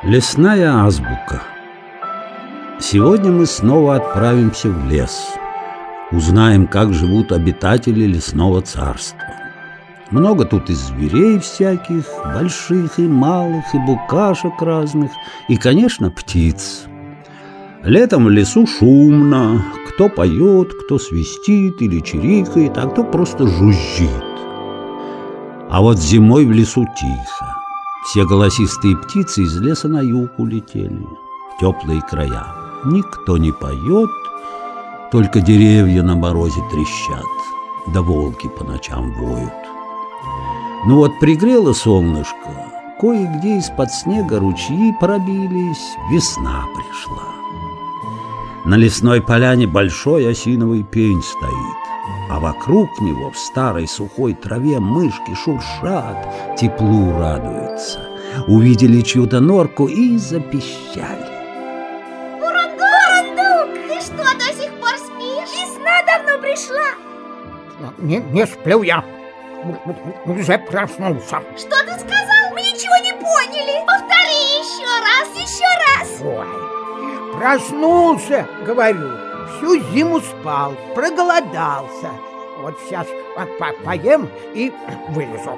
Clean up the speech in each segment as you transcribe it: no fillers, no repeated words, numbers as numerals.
Лесная азбука. Сегодня мы снова отправимся в лес. Узнаем, как живут обитатели лесного царства. Много тут и зверей всяких, больших и малых, и букашек разных, и, конечно, птиц. Летом в лесу шумно. Кто поет, кто свистит или чирикает, а кто просто жужжит. А вот зимой в лесу тихо. Все голосистые птицы из леса на юг улетели, в теплые края. Никто не поет, только деревья на морозе трещат, да волки по ночам воют. Ну вот пригрело солнышко, кое-где из-под снега ручьи пробились, весна пришла. На лесной поляне большой осиновый пень стоит, а вокруг него в старой сухой траве мышки шуршат, теплу радуются. Увидели чью-то норку и запищали. Бурундук, ты что, до сих пор спишь? Весна давно пришла. Не сплю я. Уже проснулся. Что ты сказал? Мы ничего не поняли. Повтори еще раз. Ой, проснулся, говорю. Всю зиму спал, проголодался. Вот сейчас поем и вылезу.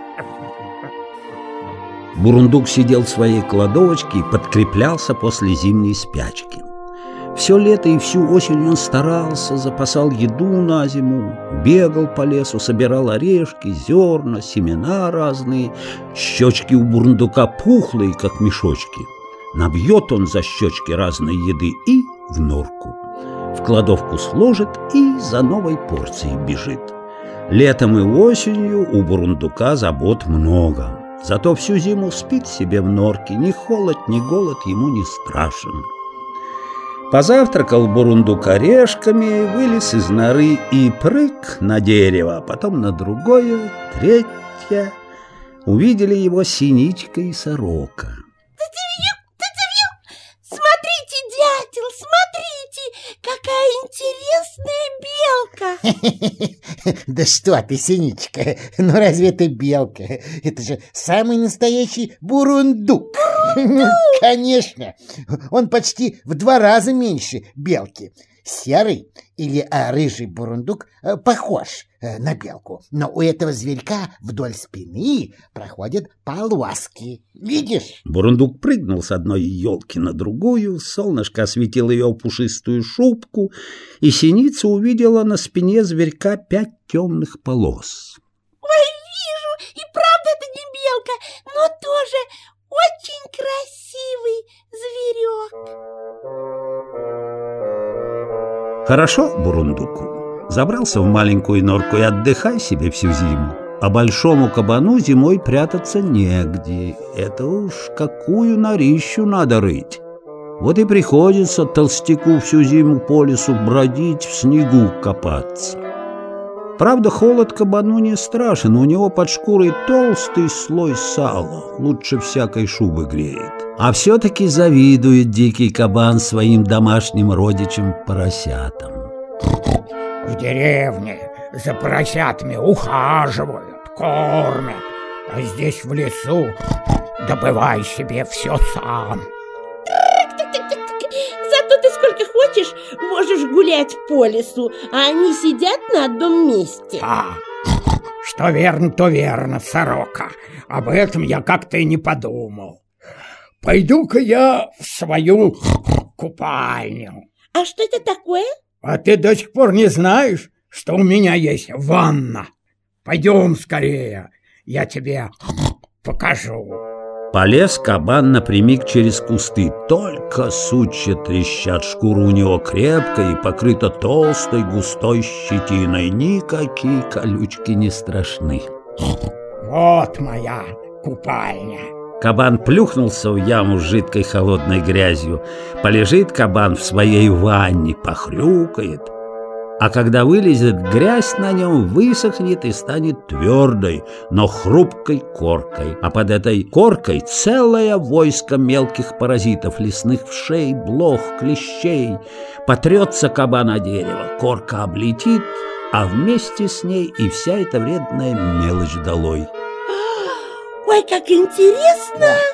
Бурундук сидел в своей кладовочке и подкреплялся после зимней спячки. Все лето и всю осень он старался, запасал еду на зиму, бегал по лесу, собирал орешки, зерна, семена разные. Щечки у бурундука пухлые, как мешочки. Набьет он за щечки разной еды и в норку. В кладовку сложит и за новой порцией бежит. Летом и осенью у бурундука забот много. Зато всю зиму спит себе в норке, ни холод, ни голод ему не страшен. Позавтракал бурундук орешками, вылез из норы и прыг на дерево, потом на другое, третье. Увидели его синичка и сорока. Смотрите, дятел, смотрите, какая интересная белка. Да что ты, Синичка, ну разве это белка? Это же самый настоящий бурундук. Конечно, он почти в 2 раза меньше белки. Серый или рыжий бурундук похож на белку, но у этого зверька вдоль спины проходят полоски. Видишь? Бурундук прыгнул с одной елки на другую, солнышко осветило ее пушистую шубку, и синица увидела на спине зверька 5 темных полос. Ой, вижу, и правда это не белка, но тоже очень красивый зверек. Хорошо бурундуку. Забрался в маленькую норку и отдыхай себе всю зиму. А большому кабану зимой прятаться негде. Это уж какую норищу надо рыть. Вот и приходится толстяку всю зиму по лесу бродить, в снегу копаться. Правда, холод кабану не страшен, у него под шкурой толстый слой сала, лучше всякой шубы греет. А все-таки завидует дикий кабан своим домашним родичам-поросятам. В деревне за поросятами ухаживают, кормят, а здесь в лесу добывай себе все сам. Зато ты сколько хочешь можешь гулять по лесу, а они сидят на одном месте. Что верно, то верно, сорока. Об этом я как-то и не подумал. Пойду-ка я в свою купальню. А что это такое? А ты до сих пор не знаешь, что у меня есть ванна? Пойдем скорее, я тебе покажу. Полез кабан напрямик через кусты. Только сучья трещат, шкура у него крепкая и покрыта толстой густой щетиной. Никакие колючки не страшны. Вот моя купальня. Кабан плюхнулся в яму с жидкой холодной грязью. Полежит кабан в своей ванне, похрюкает. А когда вылезет, грязь на нем высохнет и станет твердой, но хрупкой коркой. А под этой коркой целое войско мелких паразитов, лесных вшей, блох, клещей. Потрется кабан о дерево, корка облетит, а вместе с ней и вся эта вредная мелочь долой. Ой, как интересно!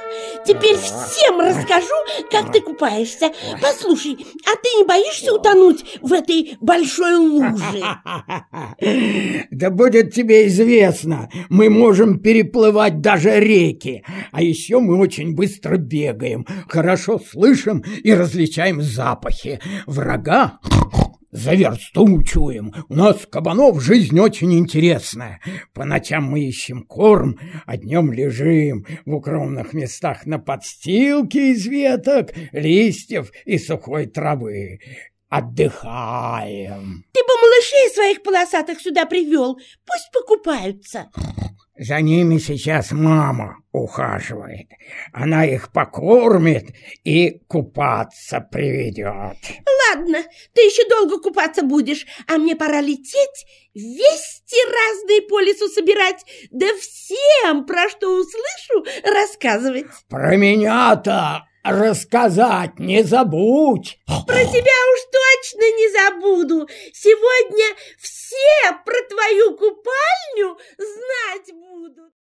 теперь всем расскажу, как ты купаешься. Послушай, а ты не боишься утонуть в этой большой луже? Да будет тебе известно, мы можем переплывать даже реки, а еще мы очень быстро бегаем, хорошо слышим и различаем запахи. Врага за версту учуем. У нас, кабанов, жизнь очень интересная. По ночам мы ищем корм, а днем лежим в укромных местах на подстилке из веток, листьев и сухой травы. Отдыхаем. Ты бы малышей своих полосатых сюда привел, пусть покупаются. За ними сейчас мама ухаживает. Она их покормит и купаться приведет. Ладно, ты еще долго купаться будешь, а мне пора лететь, вести разные по лесу собирать, да всем, про что услышу, рассказывать. Про меня-то рассказать не забудь. Про тебя уж точно не забуду. Сегодня все про твою купальню знать будут.